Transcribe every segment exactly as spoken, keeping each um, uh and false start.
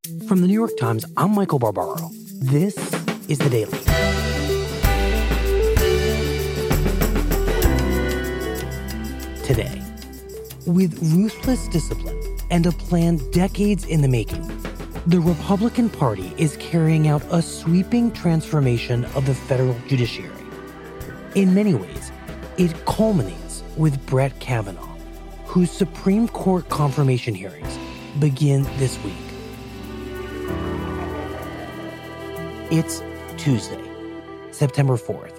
From the New York Times, I'm Michael Barbaro. This is The Daily. Today, with ruthless discipline and a plan decades in the making, the Republican Party is carrying out a sweeping transformation of the federal judiciary. In many ways, it culminates with Brett Kavanaugh, whose Supreme Court confirmation hearings begin this week. It's Tuesday, September fourth.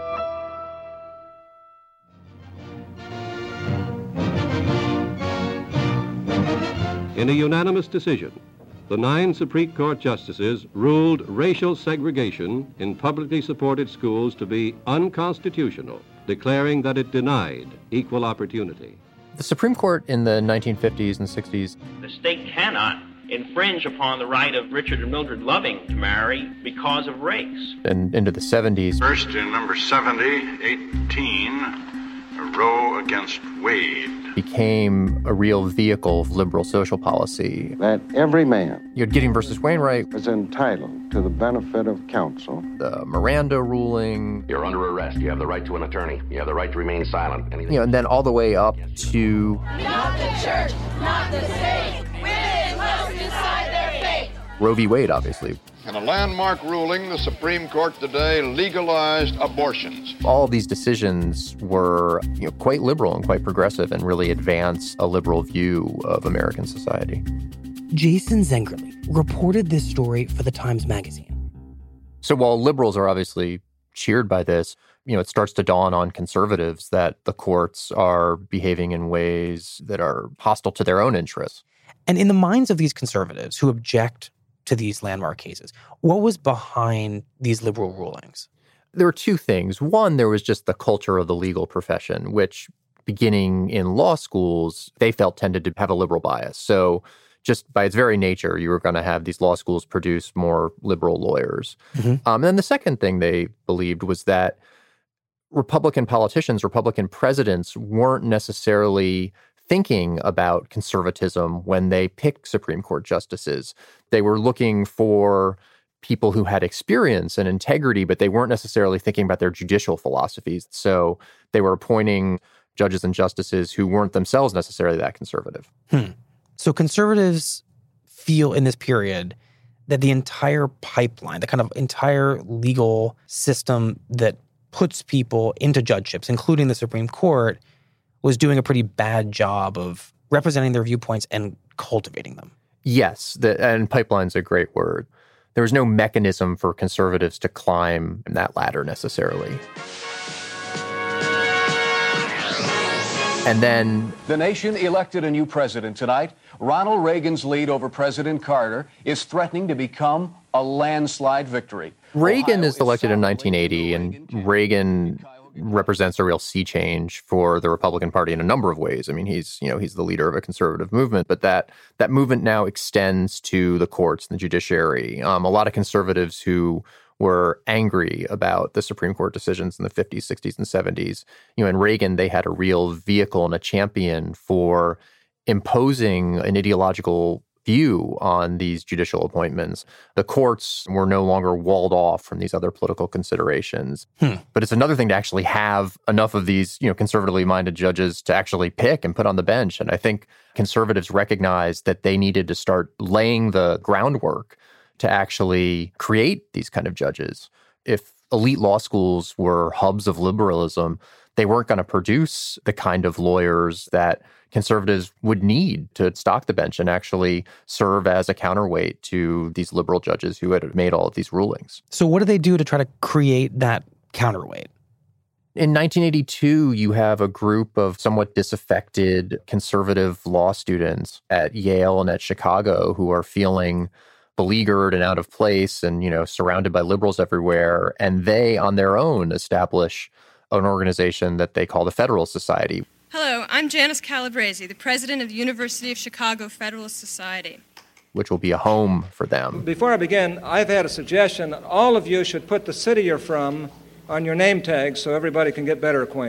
In a unanimous decision, the nine Supreme Court justices ruled racial segregation in publicly supported schools to be unconstitutional, declaring that it denied equal opportunity. The Supreme Court in the nineteen fifties and sixties. The state cannot infringe upon the right of Richard and Mildred Loving to marry because of race. And into the seventies. First in number seventy, eighteen, Roe against Wade. Became a real vehicle of liberal social policy. That every man, you had Gideon versus Wainwright, is entitled to the benefit of counsel. The Miranda ruling. You're under arrest. You have the right to an attorney. You have the right to remain silent. Anything. You know, and then all the way up to... Not the church, not the state. Women must decide their fate. Roe v. Wade, obviously. In a landmark ruling, the Supreme Court today legalized abortions. All of these decisions were, you know, quite liberal and quite progressive and really advance a liberal view of American society. Jason Zengerle reported this story for the Times Magazine. So while liberals are obviously cheered by this, you know, it starts to dawn on conservatives that the courts are behaving in ways that are hostile to their own interests. And in the minds of these conservatives who object to these landmark cases, what was behind these liberal rulings? There were two things. One, there was just the culture of the legal profession, which beginning in law schools, they felt tended to have a liberal bias. So just by its very nature, you were going to have these law schools produce more liberal lawyers. Mm-hmm. Um, and then the second thing they believed was that Republican politicians, Republican presidents weren't necessarily thinking about conservatism when they picked Supreme Court justices. They were looking for people who had experience and integrity, but they weren't necessarily thinking about their judicial philosophies. So they were appointing judges and justices who weren't themselves necessarily that conservative. Hmm. So conservatives feel in this period that the entire pipeline, the kind of entire legal system that puts people into judgeships, including the Supreme Court, was doing a pretty bad job of representing their viewpoints and cultivating them. Yes, the, and pipeline's a great word. There was no mechanism for conservatives to climb that ladder necessarily. And then... The nation elected a new president tonight. Ronald Reagan's lead over President Carter is threatening to become a landslide victory. Reagan Ohio is elected in nineteen eighty, and Reagan represents a real sea change for the Republican Party in a number of ways. I mean, he's, you know, he's the leader of a conservative movement, but that that movement now extends to the courts and the judiciary. Um, a lot of conservatives who were angry about the Supreme Court decisions in the fifties, sixties, and seventies, you know, in Reagan, they had a real vehicle and a champion for imposing an ideological view on these judicial appointments. The courts were no longer walled off from these other political considerations. Hmm. But it's another thing to actually have enough of these, you know, conservatively minded judges to actually pick and put on the bench. And I think conservatives recognized that they needed to start laying the groundwork to actually create these kind of judges. If elite law schools were hubs of liberalism, they weren't going to produce the kind of lawyers that conservatives would need to stock the bench and actually serve as a counterweight to these liberal judges who had made all of these rulings. So what do they do to try to create that counterweight? In nineteen eighty-two, you have a group of somewhat disaffected conservative law students at Yale and at Chicago who are feeling beleaguered and out of place and, you know, surrounded by liberals everywhere. And they, on their own, establish an organization that they call the Federalist Society. Hello, I'm Janice Calabresi, the president of the University of Chicago Federalist Society, which will be a home for them. Before I begin, I've had a suggestion that all of you should put the city you're from on your name tag so everybody can get better acquainted.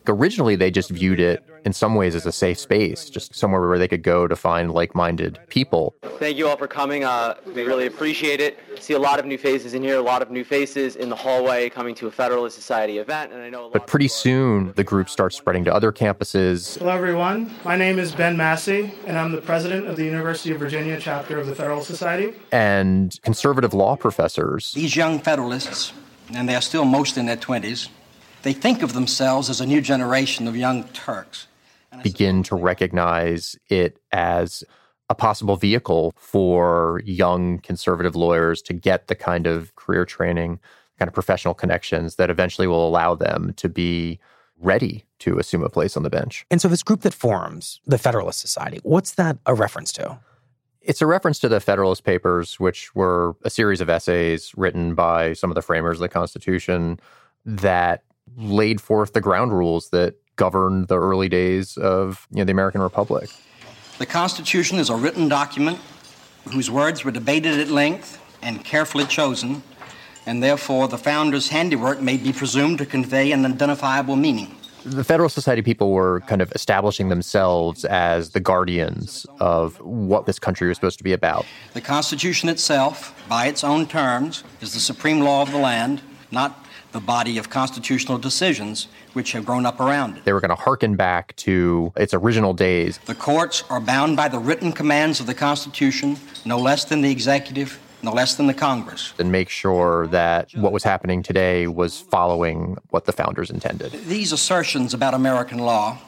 originally they just viewed it in some ways as a safe space, just somewhere where they could go to find like-minded people. Thank you all for coming. Uh, we really appreciate it. See a lot of new faces in here, a lot of new faces in the hallway coming to a Federalist Society event. And I know. A lot but pretty soon, the group starts spreading to other campuses. Hello, everyone. My name is Ben Massey, and I'm the president of the University of Virginia chapter of the Federalist Society. And conservative law professors. These young Federalists, and they're still most in their twenties, they think of themselves as a new generation of young Turks. Begin to recognize it as a possible vehicle for young conservative lawyers to get the kind of career training, kind of professional connections that eventually will allow them to be ready to assume a place on the bench. And so this group that forms, the Federalist Society, what's that a reference to? It's a reference to the Federalist Papers, which were a series of essays written by some of the framers of the Constitution that laid forth the ground rules that governed the early days of you know, the American Republic. The Constitution is a written document whose words were debated at length and carefully chosen, and therefore the founders' handiwork may be presumed to convey an identifiable meaning. The Federalist Society people were kind of establishing themselves as the guardians of what this country was supposed to be about. The Constitution itself, by its own terms, is the supreme law of the land, not the body of constitutional decisions which have grown up around it. They were going to hearken back to its original days. The courts are bound by the written commands of the Constitution, no less than the executive, no less than the Congress. And make sure that what was happening today was following what the founders intended. These assertions about American law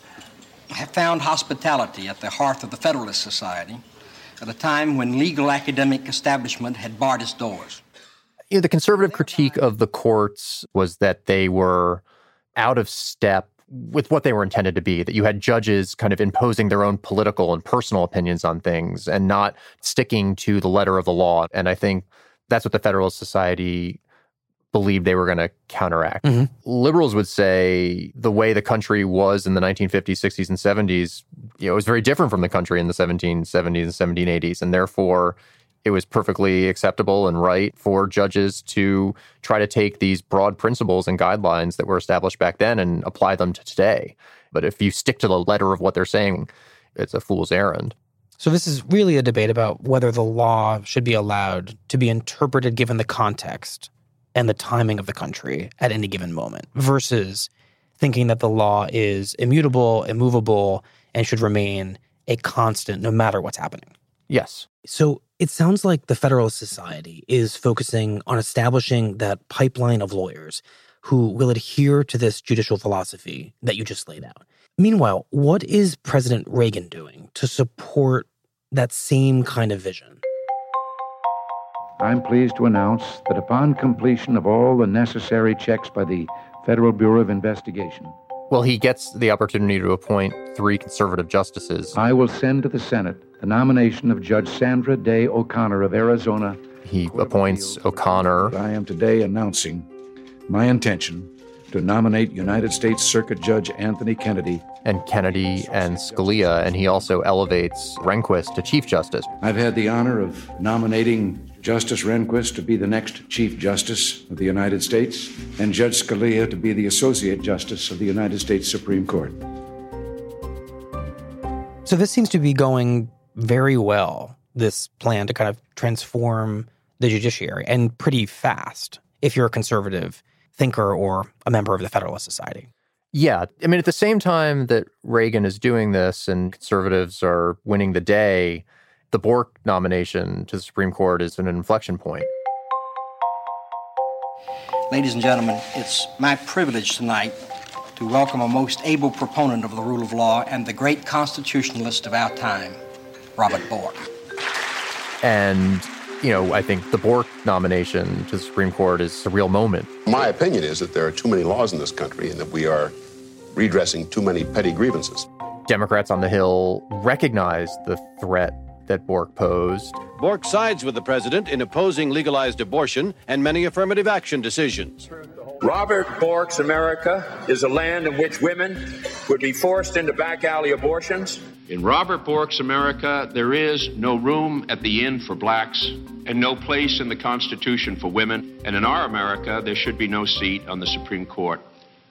have found hospitality at the hearth of the Federalist Society at a time when legal academic establishment had barred its doors. You know, the conservative critique of the courts was that they were out of step with what they were intended to be, that you had judges kind of imposing their own political and personal opinions on things and not sticking to the letter of the law. And I think that's what the Federalist Society believed they were going to counteract. Mm-hmm. Liberals would say the way the country was in the nineteen fifties, sixties, and seventies, you know, it was very different from the country in the seventeen seventies and seventeen eighties. And therefore, it was perfectly acceptable and right for judges to try to take these broad principles and guidelines that were established back then and apply them to today. But if you stick to the letter of what they're saying, it's a fool's errand. So this is really a debate about whether the law should be allowed to be interpreted given the context and the timing of the country at any given moment versus thinking that the law is immutable, immovable, and should remain a constant no matter what's happening. Yes. So it sounds like the Federalist Society is focusing on establishing that pipeline of lawyers who will adhere to this judicial philosophy that you just laid out. Meanwhile, what is President Reagan doing to support that same kind of vision? I'm pleased to announce that upon completion of all the necessary checks by the Federal Bureau of Investigation, well, he gets the opportunity to appoint three conservative justices. I will send to the Senate the nomination of Judge Sandra Day O'Connor of Arizona. He appoints O'Connor. I am today announcing my intention to nominate United States Circuit Judge Anthony Kennedy. And Kennedy and Scalia, and he also elevates Rehnquist to Chief Justice. I've had the honor of nominating Justice Rehnquist to be the next Chief Justice of the United States, and Judge Scalia to be the Associate Justice of the United States Supreme Court. So this seems to be going very well, this plan to kind of transform the judiciary, and pretty fast if you're a conservative thinker or a member of the Federalist Society. Yeah. I mean, at the same time that Reagan is doing this and conservatives are winning the day, the Bork nomination to the Supreme Court is an inflection point. Ladies and gentlemen, it's my privilege tonight to welcome a most able proponent of the rule of law and the great constitutionalist of our time, Robert Bork. And, you know, I think the Bork nomination to the Supreme Court is a real moment. My opinion is that there are too many laws in this country and that we are redressing too many petty grievances. Democrats on the Hill recognize the threat that Bork posed. Bork sides with the president in opposing legalized abortion and many affirmative action decisions. Robert Bork's America is a land in which women would be forced into back alley abortions. In Robert Bork's America, there is no room at the inn for blacks and no place in the Constitution for women. And in our America, there should be no seat on the Supreme Court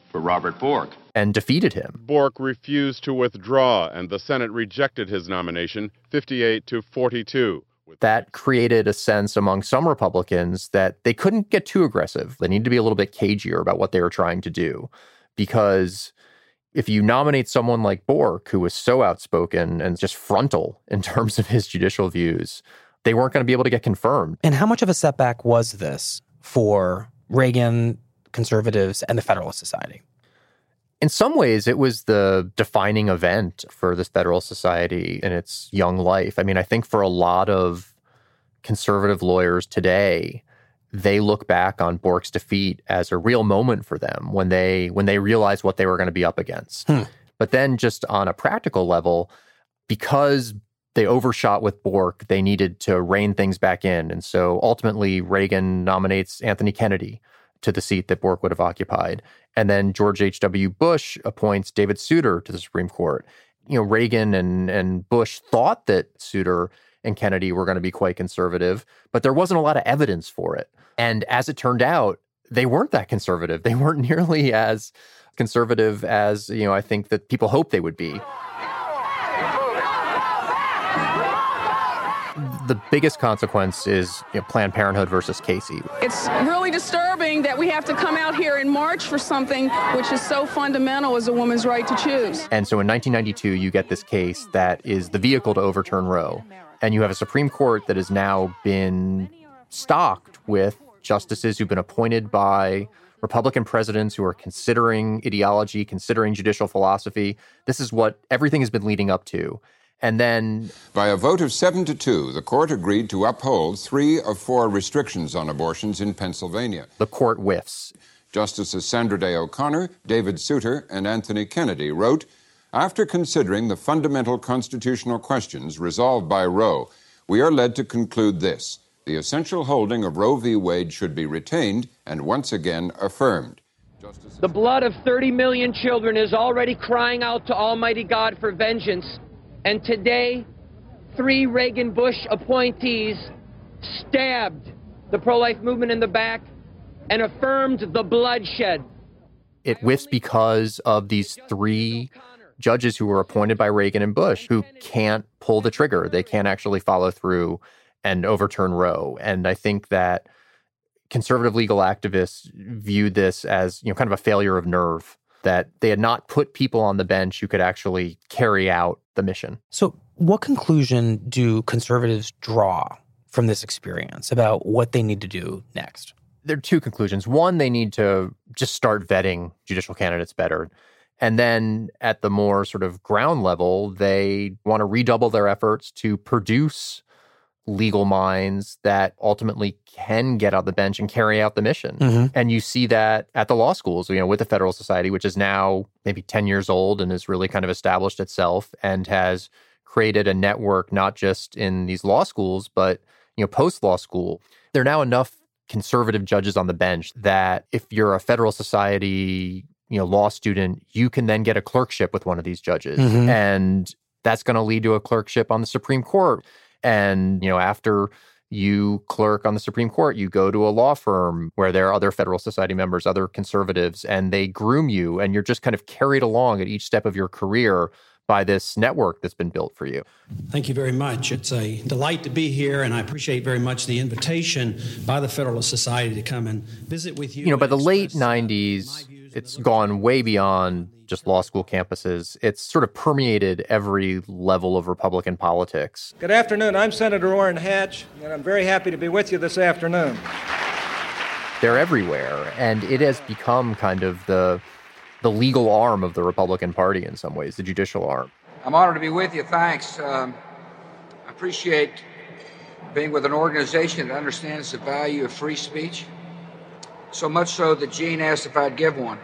for Robert Bork. And defeated him. Bork refused to withdraw, and the Senate rejected his nomination, fifty-eight to forty-two. That created a sense among some Republicans that they couldn't get too aggressive. They needed to be a little bit cagier about what they were trying to do. Because if you nominate someone like Bork, who was so outspoken and just frontal in terms of his judicial views, they weren't going to be able to get confirmed. And how much of a setback was this for Reagan, conservatives, and the Federalist Society? In some ways, it was the defining event for this Federalist Society in its young life. I mean, I think for a lot of conservative lawyers today, they look back on Bork's defeat as a real moment for them when they when they realized what they were going to be up against. Hmm. But then just on a practical level, because they overshot with Bork, they needed to rein things back in. And so ultimately, Reagan nominates Anthony Kennedy to the seat that Bork would have occupied. And then George H W. Bush appoints David Souter to the Supreme Court. You know, Reagan and, and Bush thought that Souter and Kennedy were going to be quite conservative, but there wasn't a lot of evidence for it. And as it turned out, they weren't that conservative. They weren't nearly as conservative as, you know, I think that people hoped they would be. The biggest consequence is, you know, Planned Parenthood versus Casey. It's really disturbing that we have to come out here and march for something which is so fundamental as a woman's right to choose. And so in nineteen ninety-two, you get this case that is the vehicle to overturn Roe. And you have a Supreme Court that has now been stocked with justices who've been appointed by Republican presidents who are considering ideology, considering judicial philosophy. This is what everything has been leading up to. And then, by a vote of seven to two, the court agreed to uphold three of four restrictions on abortions in Pennsylvania. The court whiffs. Justices Sandra Day O'Connor, David Souter, and Anthony Kennedy wrote, after considering the fundamental constitutional questions resolved by Roe, we are led to conclude this. The essential holding of Roe v. Wade should be retained and once again affirmed. Justices... The blood of thirty million children is already crying out to Almighty God for vengeance. And today, three Reagan-Bush appointees stabbed the pro-life movement in the back and affirmed the bloodshed. It whiffs because of these three judges who were appointed by Reagan and Bush who can't pull the trigger. They can't actually follow through and overturn Roe. And I think that conservative legal activists viewed this as, you know, kind of a failure of nerve, that they had not put people on the bench who could actually carry out the mission. So what conclusion do conservatives draw from this experience about what they need to do next? There are two conclusions. One, they need to just start vetting judicial candidates better. And then at the more sort of ground level, they want to redouble their efforts to produce legal minds that ultimately can get on the bench and carry out the mission. Mm-hmm. And you see that at the law schools, you know, with the Federalist Society, which is now maybe ten years old and has really kind of established itself and has created a network, not just in these law schools, but, you know, post-law school. There are now enough conservative judges on the bench that if you're a Federalist Society, you know, law student, you can then get a clerkship with one of these judges. Mm-hmm. And that's going to lead to a clerkship on the Supreme Court. And, you know, after you clerk on the Supreme Court, you go to a law firm where there are other Federalist Society members, other conservatives, and they groom you. And you're just kind of carried along at each step of your career by this network that's been built for you. Thank you very much. It's a delight to be here, and I appreciate very much the invitation by the Federalist Society to come and visit with you. You know, by the late nineties, it's gone way beyond just law school campuses. It's sort of permeated every level of Republican politics. Good afternoon. I'm Senator Orrin Hatch, and I'm very happy to be with you this afternoon. They're everywhere, and it has become kind of the the legal arm of the Republican Party in some ways, the judicial arm. I'm honored to be with you. Thanks. Um, I appreciate being with an organization that understands the value of free speech, so much so that Gene asked if I'd give one.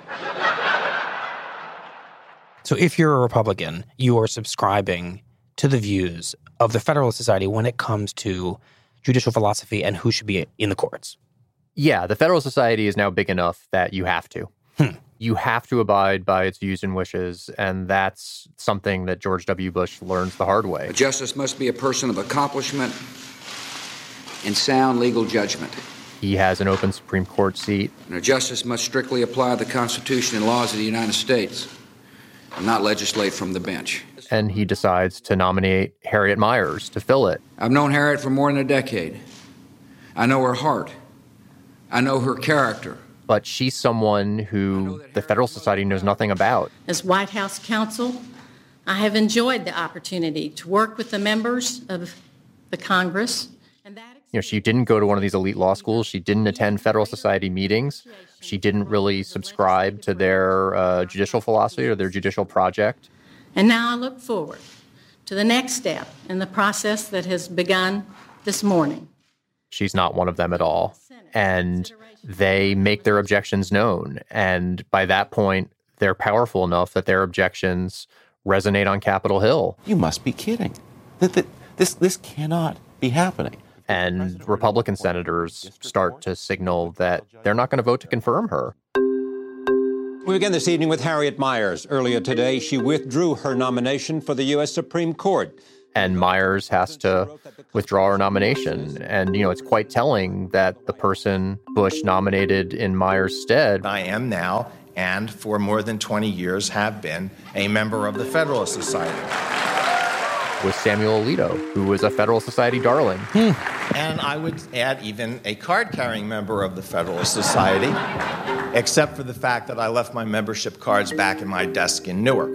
So if you're a Republican, you are subscribing to the views of the Federalist Society when it comes to judicial philosophy and who should be in the courts. Yeah, the Federalist Society is now big enough that you have to. Hmm. You have to abide by its views and wishes, and that's something that George W. Bush learns the hard way. A justice must be a person of accomplishment and sound legal judgment. He has an open Supreme Court seat. And a justice must strictly apply the Constitution and laws of the United States and not legislate from the bench. And he decides to nominate Harriet Miers to fill it. I've known Harriet for more than a decade. I know her heart. I know her character. But she's someone who the Federalist Society knows nothing about. As White House counsel, I have enjoyed the opportunity to work with the members of the Congress. You know, she didn't go to one of these elite law schools. She didn't attend Federalist Society meetings. She didn't really subscribe to their uh, judicial philosophy or their judicial project. And now I look forward to the next step in the process that has begun this morning. She's not one of them at all. And they make their objections known. And by that point, they're powerful enough that their objections resonate on Capitol Hill. You must be kidding. This, this cannot be happening. And Republican senators start to signal that they're not going to vote to confirm her. We begin this evening with Harriet Miers. Earlier today, she withdrew her nomination for the U S Supreme Court. And Miers has to withdraw her nomination. And, you know, it's quite telling that the person Bush nominated in Miers' stead. I am now, and for more than twenty years have been, a member of the Federalist Society. Was Samuel Alito, who was a Federalist Society darling. Hmm. And I would add even a card-carrying member of the Federalist Society, except for the fact that I left my membership cards back in my desk in Newark.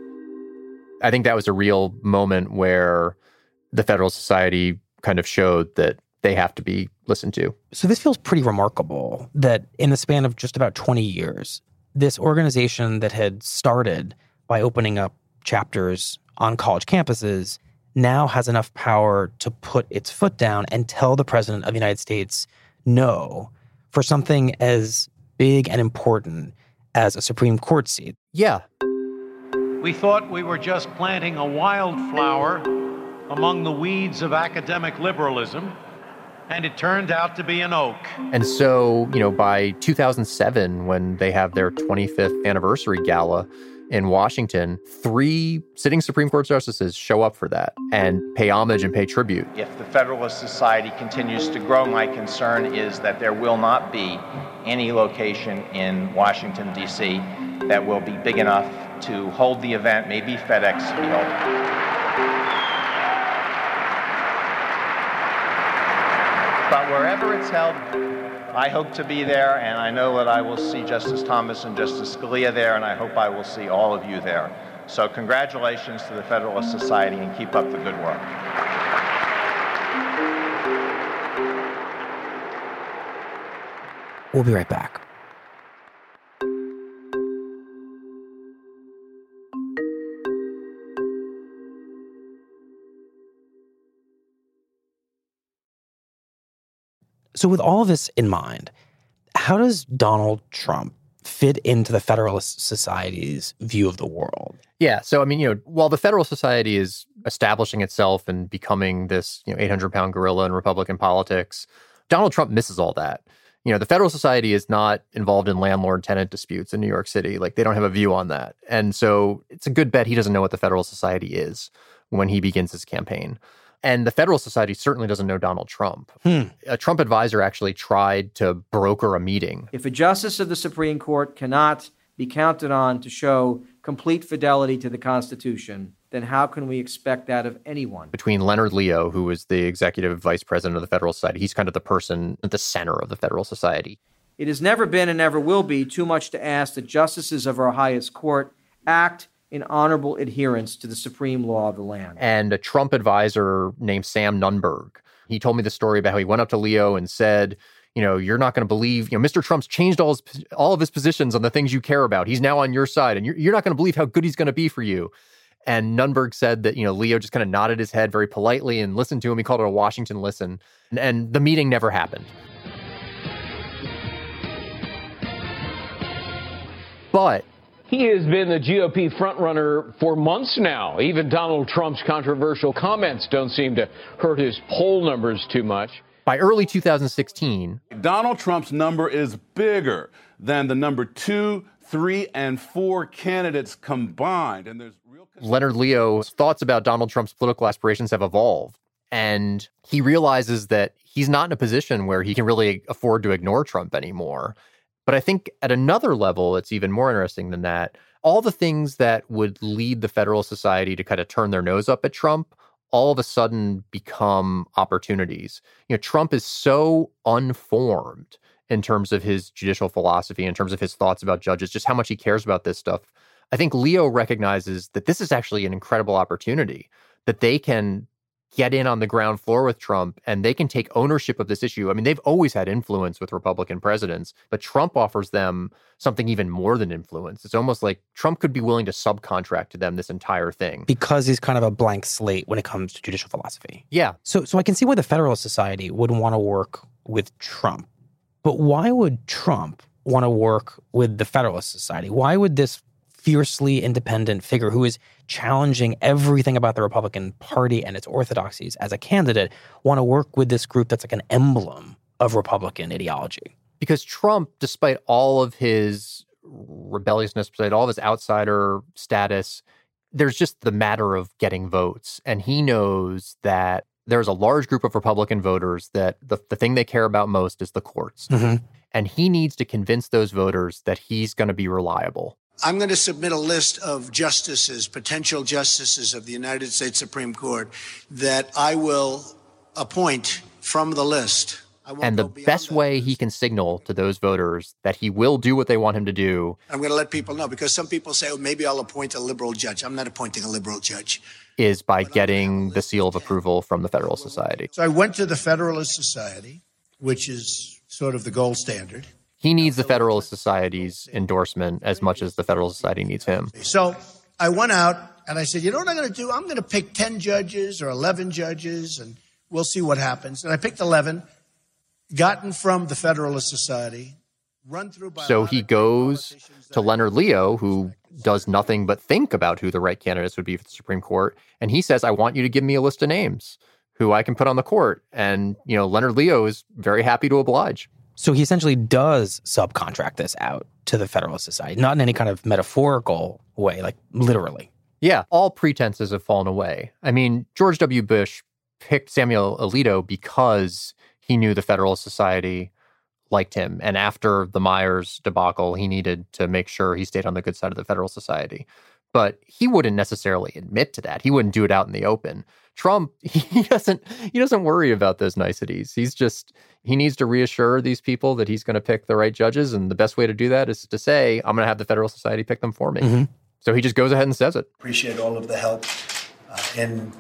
I think that was a real moment where the Federalist Society kind of showed that they have to be listened to. So this feels pretty remarkable that in the span of just about twenty years, this organization that had started by opening up chapters on college campuses now has enough power to put its foot down and tell the president of the United States no for something as big and important as a Supreme Court seat. Yeah. We thought we were just planting a wildflower among the weeds of academic liberalism, and it turned out to be an oak. And so, you know, by two thousand seven, when they have their twenty-fifth anniversary gala in Washington, three sitting Supreme Court justices show up for that and pay homage and pay tribute. If the Federalist Society continues to grow, my concern is that there will not be any location in Washington, D C that will be big enough to hold the event, maybe FedEx Field. But wherever it's held, I hope to be there, and I know that I will see Justice Thomas and Justice Scalia there, and I hope I will see all of you there. So congratulations to the Federalist Society, and keep up the good work. We'll be right back. So with all of this in mind, how does Donald Trump fit into the Federalist Society's view of the world? Yeah. So, I mean, you know, while the Federalist Society is establishing itself and becoming this, you know, eight hundred pound gorilla in Republican politics, Donald Trump misses all that. You know, the Federalist Society is not involved in landlord-tenant disputes in New York City. Like, they don't have a view on that. And so it's a good bet he doesn't know what the Federalist Society is when he begins his campaign. And the Federalist Society certainly doesn't know Donald Trump. Hmm. A Trump advisor actually tried to broker a meeting. If a justice of the Supreme Court cannot be counted on to show complete fidelity to the Constitution, then how can we expect that of anyone? Between Leonard Leo, who is the executive vice president of the Federalist Society, he's kind of the person at the center of the Federalist Society. It has never been and never will be too much to ask that justices of our highest court act in honorable adherence to the supreme law of the land. And a Trump advisor named Sam Nunberg, he told me the story about how he went up to Leo and said, you know, you're not going to believe, you know, Mister Trump's changed all his, all of his positions on the things you care about. He's now on your side, and you're, you're not going to believe how good he's going to be for you. And Nunberg said that, you know, Leo just kind of nodded his head very politely and listened to him. He called it a Washington listen. And, and the meeting never happened. But he has been the G O P frontrunner for months now. Even Donald Trump's controversial comments don't seem to hurt his poll numbers too much. By early two thousand sixteen, Donald Trump's number is bigger than the number two, three, and four candidates combined. And there's real Leonard Leo's thoughts about Donald Trump's political aspirations have evolved. And he realizes that he's not in a position where he can really afford to ignore Trump anymore. But I think at another level, it's even more interesting than that. All the things that would lead the Federalist Society to kind of turn their nose up at Trump all of a sudden become opportunities. You know, Trump is so unformed in terms of his judicial philosophy, in terms of his thoughts about judges, just how much he cares about this stuff. I think Leo recognizes that this is actually an incredible opportunity, that they can get in on the ground floor with Trump and they can take ownership of this issue. I mean, they've always had influence with Republican presidents, but Trump offers them something even more than influence. It's almost like Trump could be willing to subcontract to them this entire thing. Because he's kind of a blank slate when it comes to judicial philosophy. Yeah. So, so I can see why the Federalist Society would want to work with Trump. But why would Trump want to work with the Federalist Society? Why would this fiercely independent figure who is challenging everything about the Republican Party and its orthodoxies as a candidate want to work with this group that's like an emblem of Republican ideology? Because Trump, despite all of his rebelliousness, despite all of his outsider status, there's just the matter of getting votes. And he knows that there's a large group of Republican voters that the, the thing they care about most is the courts. Mm-hmm. And he needs to convince those voters that he's going to be reliable. I'm going to submit a list of justices, potential justices of the United States Supreme Court that I will appoint from the list. And the best way he can signal to those voters that he will do what they want him to do. I'm going to let people know, because some people say, oh, maybe I'll appoint a liberal judge. I'm not appointing a liberal judge. Is by getting the seal of approval from the Federalist Society. So I went to the Federalist Society, which is sort of the gold standard. He needs the Federalist Society's endorsement as much as the Federalist Society needs him. So I went out and I said, you know what I'm going to do? I'm going to pick ten judges or eleven judges, and we'll see what happens. And I picked eleven, gotten from the Federalist Society, run through by... So he goes to Leonard Leo, who does nothing but think about who the right candidates would be for the Supreme Court. And he says, I want you to give me a list of names who I can put on the court. And, you know, Leonard Leo is very happy to oblige. So he essentially does subcontract this out to the Federalist Society, not in any kind of metaphorical way, like literally. Yeah, all pretenses have fallen away. I mean, George W. Bush picked Samuel Alito because he knew the Federalist Society liked him. And after the Myers debacle, he needed to make sure he stayed on the good side of the Federalist Society. But he wouldn't necessarily admit to that. He wouldn't do it out in the open. Trump, he doesn't he doesn't worry about those niceties. He's just, he needs to reassure these people that he's going to pick the right judges. And the best way to do that is to say, I'm going to have the Federalist Society pick them for me. Mm-hmm. So he just goes ahead and says it. Appreciate all of the help uh, in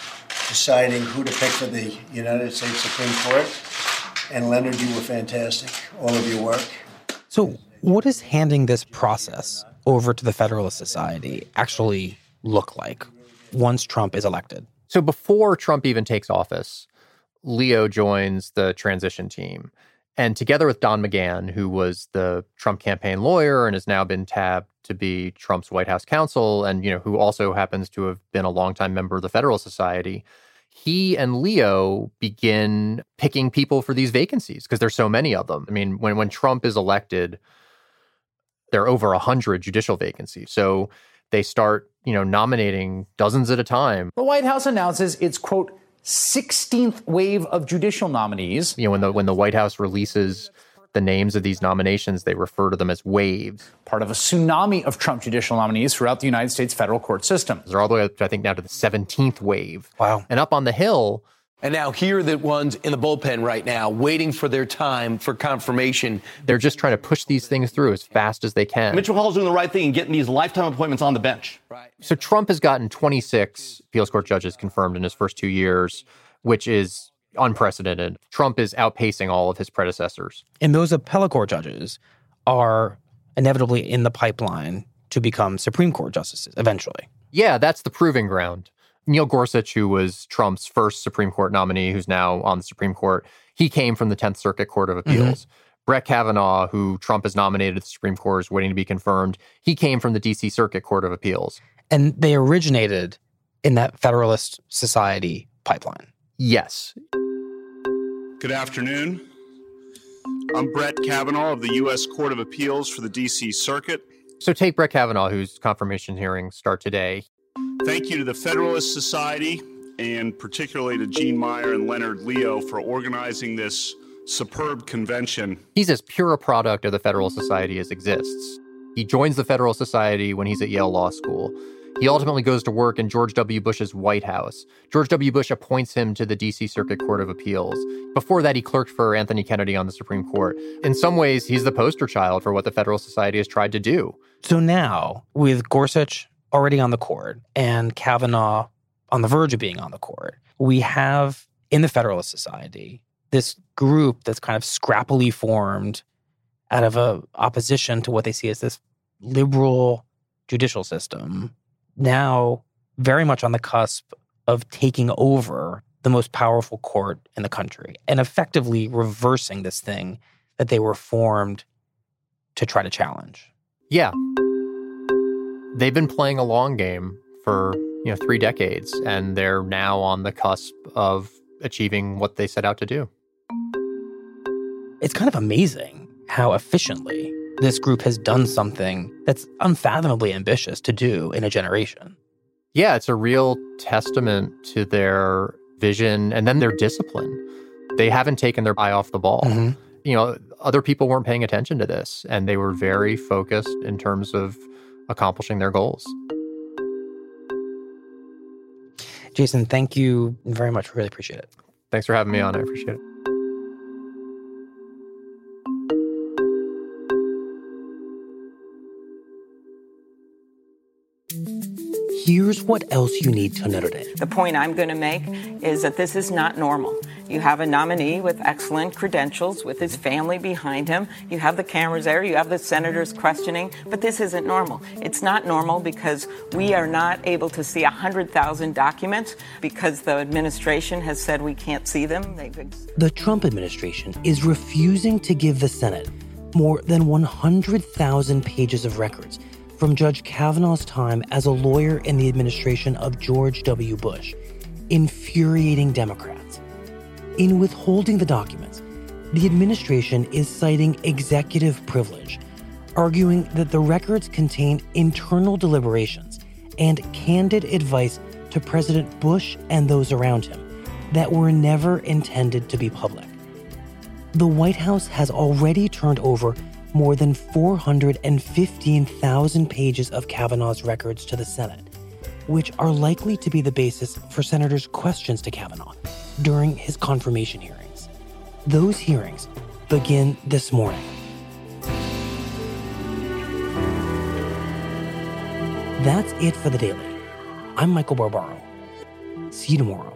deciding who to pick for the United States Supreme Court. And Leonard, you were fantastic, all of your work. So what does handing this process over to the Federalist Society actually look like once Trump is elected? So before Trump even takes office, Leo joins the transition team. And together with Don McGahn, who was the Trump campaign lawyer and has now been tabbed to be Trump's White House counsel, and, you know, who also happens to have been a longtime member of the Federalist Society, he and Leo begin picking people for these vacancies because there's so many of them. I mean, when, when Trump is elected, there are over one hundred judicial vacancies. So they start, you know, nominating dozens at a time. The White House announces its, quote, sixteenth wave of judicial nominees. You know, when the when the White House releases the names of these nominations, they refer to them as waves. Part of a tsunami of Trump judicial nominees throughout the United States federal court system. They're all the way up, I think, now to the seventeenth wave. Wow. And up on the Hill. And now here are the ones in the bullpen right now, waiting for their time for confirmation. They're just trying to push these things through as fast as they can. Mitch McConnell's doing the right thing and getting these lifetime appointments on the bench. Right. So Trump has gotten twenty-six appeals court judges confirmed in his first two years, which is unprecedented. Trump is outpacing all of his predecessors. And those appellate court judges are inevitably in the pipeline to become Supreme Court justices eventually. Yeah, that's the proving ground. Neil Gorsuch, who was Trump's first Supreme Court nominee, who's now on the Supreme Court, he came from the tenth Circuit Court of Appeals. Mm-hmm. Brett Kavanaugh, who Trump has nominated to the Supreme Court, is waiting to be confirmed. He came from the D C Circuit Court of Appeals. And they originated in that Federalist Society pipeline. Yes. Good afternoon. I'm Brett Kavanaugh of the U S Court of Appeals for the D C Circuit. So take Brett Kavanaugh, whose confirmation hearings start today. Thank you to the Federalist Society and particularly to Gene Meyer and Leonard Leo for organizing this superb convention. He's as pure a product of the Federalist Society as exists. He joins the Federalist Society when he's at Yale Law School. He ultimately goes to work in George W. Bush's White House. George W. Bush appoints him to the D C Circuit Court of Appeals. Before that, he clerked for Anthony Kennedy on the Supreme Court. In some ways, he's the poster child for what the Federalist Society has tried to do. So now, with Gorsuch already on the court and Kavanaugh on the verge of being on the court, we have in the Federalist Society this group that's kind of scrappily formed out of a opposition to what they see as this liberal judicial system, now very much on the cusp of taking over the most powerful court in the country and effectively reversing this thing that they were formed to try to challenge. Yeah. They've been playing a long game for, you know, three decades, and they're now on the cusp of achieving what they set out to do. It's kind of amazing how efficiently this group has done something that's unfathomably ambitious to do in a generation. Yeah, it's a real testament to their vision and then their discipline. They haven't taken their eye off the ball. Mm-hmm. You know, other people weren't paying attention to this, and they were very focused in terms of accomplishing their goals. Jason, thank you very much. Really appreciate it. Thanks for having me on. I appreciate it. Here's what else you need to know today. The point I'm going to make is that this is not normal. You have a nominee with excellent credentials, with his family behind him. You have the cameras there. You have the senators questioning. But this isn't normal. It's not normal because we are not able to see one hundred thousand documents because the administration has said we can't see them. They've... The Trump administration is refusing to give the Senate more than one hundred thousand pages of records from Judge Kavanaugh's time as a lawyer in the administration of George W. Bush, infuriating Democrats. In withholding the documents, the administration is citing executive privilege, arguing that the records contain internal deliberations and candid advice to President Bush and those around him that were never intended to be public. The White House has already turned over more than four hundred fifteen thousand pages of Kavanaugh's records to the Senate, which are likely to be the basis for senators' questions to Kavanaugh during his confirmation hearings. Those hearings begin this morning. That's it for The Daily. I'm Michael Barbaro. See you tomorrow.